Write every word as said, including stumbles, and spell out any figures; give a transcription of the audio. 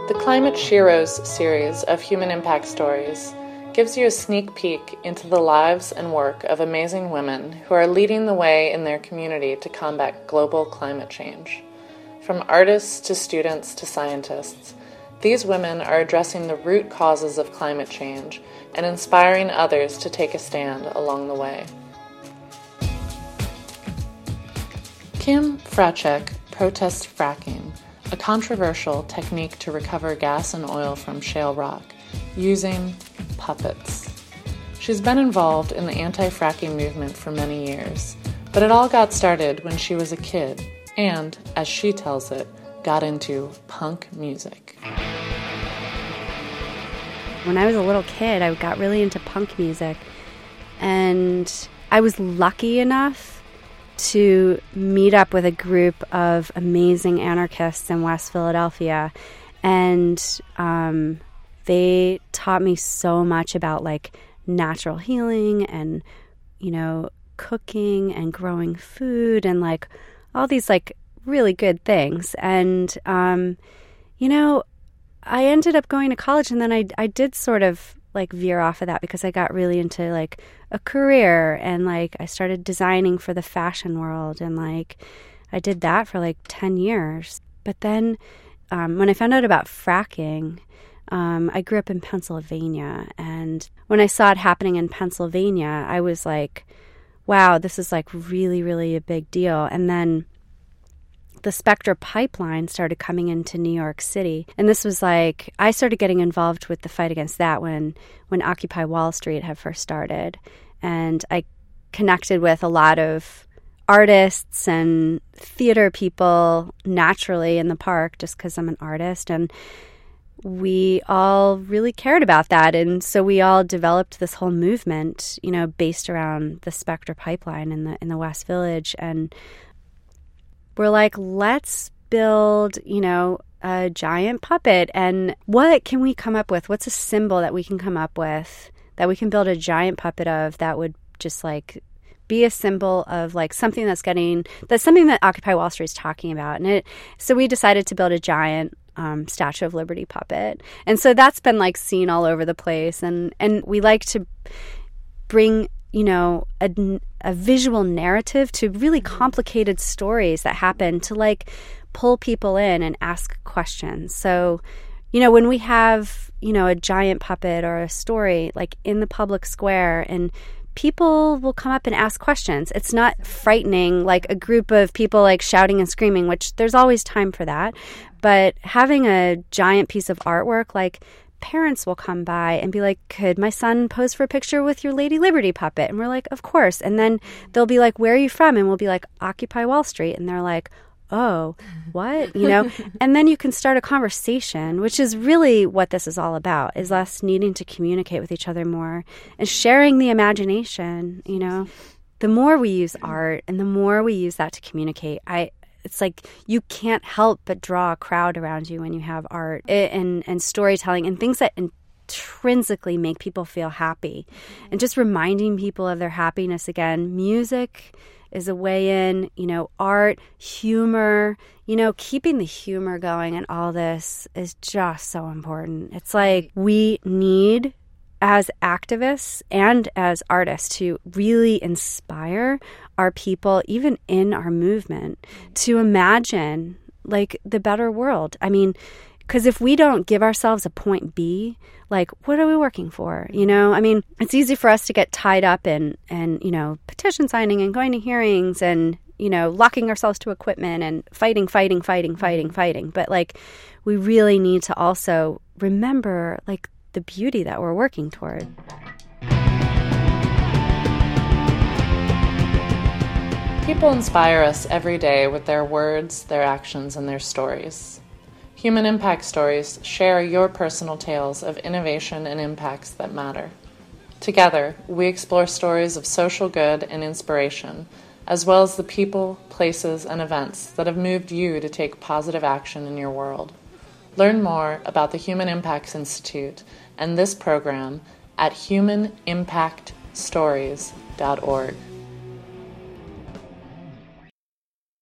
The Climate Sheroes series of Human Impact Stories gives you a sneak peek into the lives and work of amazing women who are leading the way in their community to combat global climate change. From artists to students to scientists, these women are addressing the root causes of climate change and inspiring others to take a stand along the way. Kim Fracek protests fracking, a controversial technique to recover gas and oil from shale rock, using puppets. She's been involved in the anti-fracking movement for many years, but it all got started when she was a kid and, as she tells it, got into punk music. When I was a little kid, I got really into punk music, and I was lucky enough to meet up with a group of amazing anarchists in West Philadelphia, and um, they taught me so much about like natural healing and, you know, cooking and growing food and like all these like really good things. And um, you know, I ended up going to college, and then I I did sort of like veer off of that because I got really into like a career, and like I started designing for the fashion world, and like I did that for like ten years. But then um, when I found out about fracking, um, I grew up in Pennsylvania, and when I saw it happening in Pennsylvania, I was like, wow, this is like really, really a big deal. And then the Spectra pipeline started coming into New York City. And this was like, I started getting involved with the fight against that when, when Occupy Wall Street had first started. And I connected with a lot of artists and theater people naturally in the park just because I'm an artist. And we all really cared about that. And so we all developed this whole movement, you know, based around the Spectra pipeline in the in the West Village. And we're like, let's build, you know, a giant puppet. And what can we come up with? What's a symbol that we can come up with that we can build a giant puppet of that would just like be a symbol of like something that's getting, that's something that Occupy Wall Street is talking about. And it, so we decided to build a giant um, Statue of Liberty puppet. And so that's been like seen all over the place. And, and we like to bring, you know, a, a visual narrative to really complicated stories that happen to like pull people in and ask questions. So, you know, when we have, you know, a giant puppet or a story like in the public square, and people will come up and ask questions. It's not frightening, like a group of people like shouting and screaming, which there's always time for that. But having a giant piece of artwork, like parents will come by and be like, could my son pose for a picture with your Lady Liberty puppet? And we're like, of course. And then they'll be like, where are you from? And we'll be like, Occupy Wall Street. And they're like, oh, what? You know? And then you can start a conversation, which is really what this is all about, is us needing to communicate with each other more and sharing the imagination, you know? The more we use art and the more we use that to communicate, I it's like you can't help but draw a crowd around you when you have art and, and storytelling and things that intrinsically make people feel happy. And just reminding people of their happiness again. Music is a way in, you know, art, humor, you know, keeping the humor going and all this is just so important. It's like we need, as activists and as artists, to really inspire our people, even in our movement, to imagine like the better world. I mean, because if we don't give ourselves a point B, like, what are we working for? You know, I mean, it's easy for us to get tied up in, and, you know, petition signing and going to hearings and, you know, locking ourselves to equipment and fighting, fighting, fighting, fighting, fighting. But like, we really need to also remember like the beauty that we're working toward. People inspire us every day with their words, their actions, and their stories. Human Impact Stories share your personal tales of innovation and impacts that matter. Together, we explore stories of social good and inspiration, as well as the people, places, and events that have moved you to take positive action in your world. Learn more about the Human Impacts Institute and this program at human impact stories dot org.